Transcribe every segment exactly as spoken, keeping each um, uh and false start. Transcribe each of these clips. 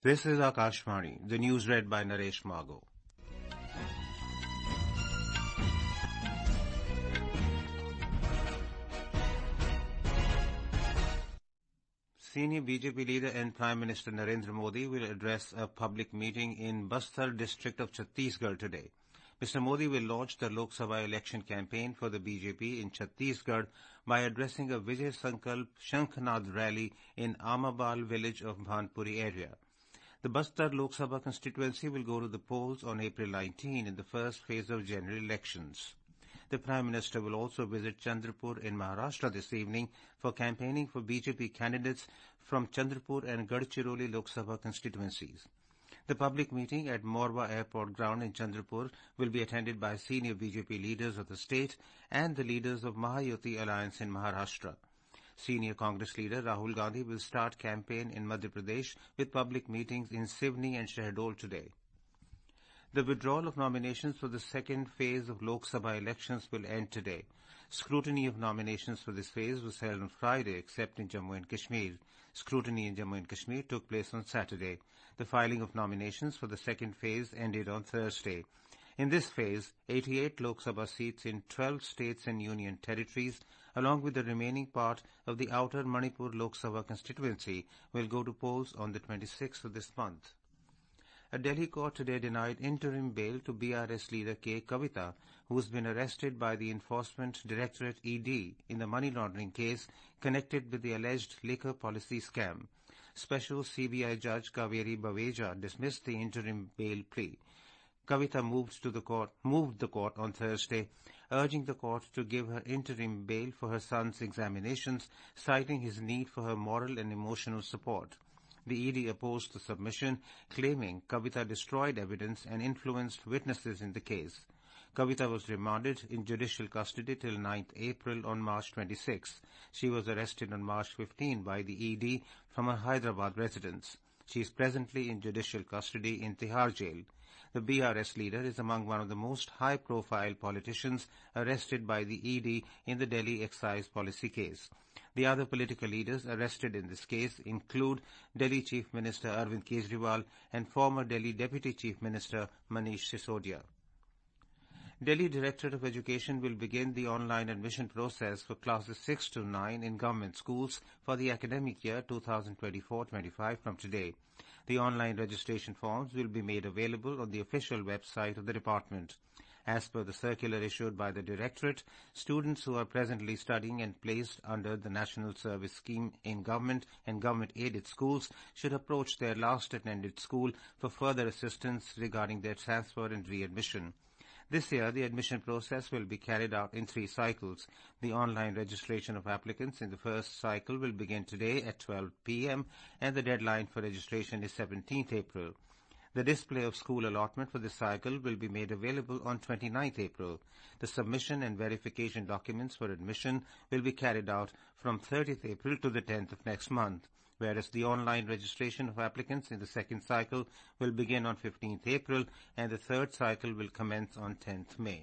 This is Akashvani, the news read by Naresh Margo. Senior B J P leader and Prime Minister Narendra Modi will address a public meeting in Bastar district of Chhattisgarh today. Mister Modi will launch the Lok Sabha election campaign for the B J P in Chhattisgarh by addressing a Vijay Sankalp Shankhnad rally in Amabal village of Bhanpuri area. The Bastar Lok Sabha constituency will go to the polls on April nineteenth in the first phase of general elections. The Prime Minister will also visit Chandrapur in Maharashtra this evening for campaigning for B J P candidates from Chandrapur and Gadchiroli Lok Sabha constituencies. The public meeting at Morwa Airport Ground in Chandrapur will be attended by senior B J P leaders of the state and the leaders of Mahayuti Alliance in Maharashtra. Senior Congress leader Rahul Gandhi will start campaign in Madhya Pradesh with public meetings in Sivni and Shahdol today. The withdrawal of nominations for the second phase of Lok Sabha elections will end today. Scrutiny of nominations for this phase was held on Friday, except in Jammu and Kashmir. Scrutiny in Jammu and Kashmir took place on Saturday. The filing of nominations for the second phase ended on Thursday. In this phase, eighty-eight Lok Sabha seats in twelve states and union territories, along with the remaining part of the outer Manipur Lok Sabha constituency, will go to polls on the twenty-sixth of this month. A Delhi court today denied interim bail to B R S leader K. Kavita, who has been arrested by the Enforcement Directorate E D in the money laundering case connected with the alleged liquor policy scam. Special C B I Judge Kaveri Baveja dismissed the interim bail plea. Kavita moved to the court, moved the court on Thursday, urging the court to give her interim bail for her son's examinations, citing his need for her moral and emotional support. The E D opposed the submission, claiming Kavita destroyed evidence and influenced witnesses in the case. Kavita was remanded in judicial custody till ninth April on March twenty-sixth. She was arrested on March fifteenth by the E D from her Hyderabad residence. She is presently in judicial custody in Tihar jail. The B R S leader is among one of the most high-profile politicians arrested by the E D in the Delhi excise policy case. The other political leaders arrested in this case include Delhi Chief Minister Arvind Kejriwal and former Delhi Deputy Chief Minister Manish Sisodia. Delhi Directorate of Education will begin the online admission process for classes six to nine in government schools for the academic year twenty twenty-four twenty-five from today. The online registration forms will be made available on the official website of the department. As per the circular issued by the Directorate, students who are presently studying and placed under the National Service Scheme in government and government-aided schools should approach their last attended school for further assistance regarding their transfer and readmission. This year, the admission process will be carried out in three cycles. The online registration of applicants in the first cycle will begin today at twelve p m and the deadline for registration is seventeenth April. The display of school allotment for this cycle will be made available on twenty-ninth April. The submission and verification documents for admission will be carried out from thirtieth April to the tenth of next month, whereas the online registration of applicants in the second cycle will begin on fifteenth April and the third cycle will commence on tenth May.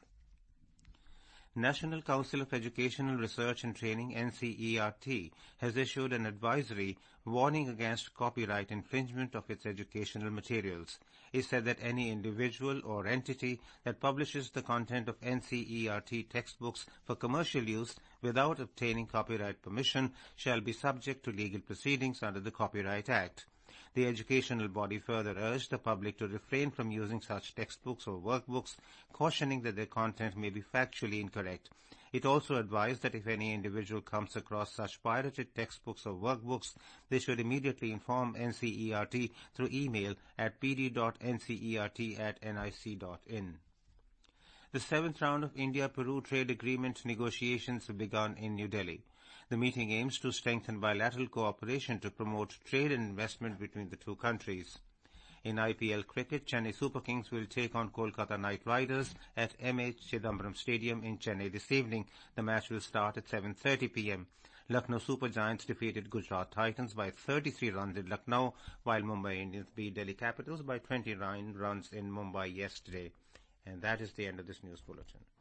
National Council of Educational Research and Training N C E R T has issued an advisory warning against copyright infringement of its educational materials. It said that any individual or entity that publishes the content of N C E R T textbooks for commercial use without obtaining copyright permission shall be subject to legal proceedings under the Copyright Act. The educational body further urged the public to refrain from using such textbooks or workbooks, cautioning that their content may be factually incorrect. It also advised that if any individual comes across such pirated textbooks or workbooks, they should immediately inform N C E R T through email at p d dot n c e r t at n i c dot in. The seventh round of India-Peru trade agreement negotiations have begun in New Delhi. The meeting aims to strengthen bilateral cooperation to promote trade and investment between the two countries. In I P L cricket, Chennai Super Kings will take on Kolkata Knight Riders at M A Chidambaram Stadium in Chennai this evening. The match will start at seven thirty p m Lucknow Super Giants defeated Gujarat Titans by thirty-three runs in Lucknow, while Mumbai Indians beat Delhi Capitals by twenty-nine runs in Mumbai yesterday. And that is the end of this news bulletin.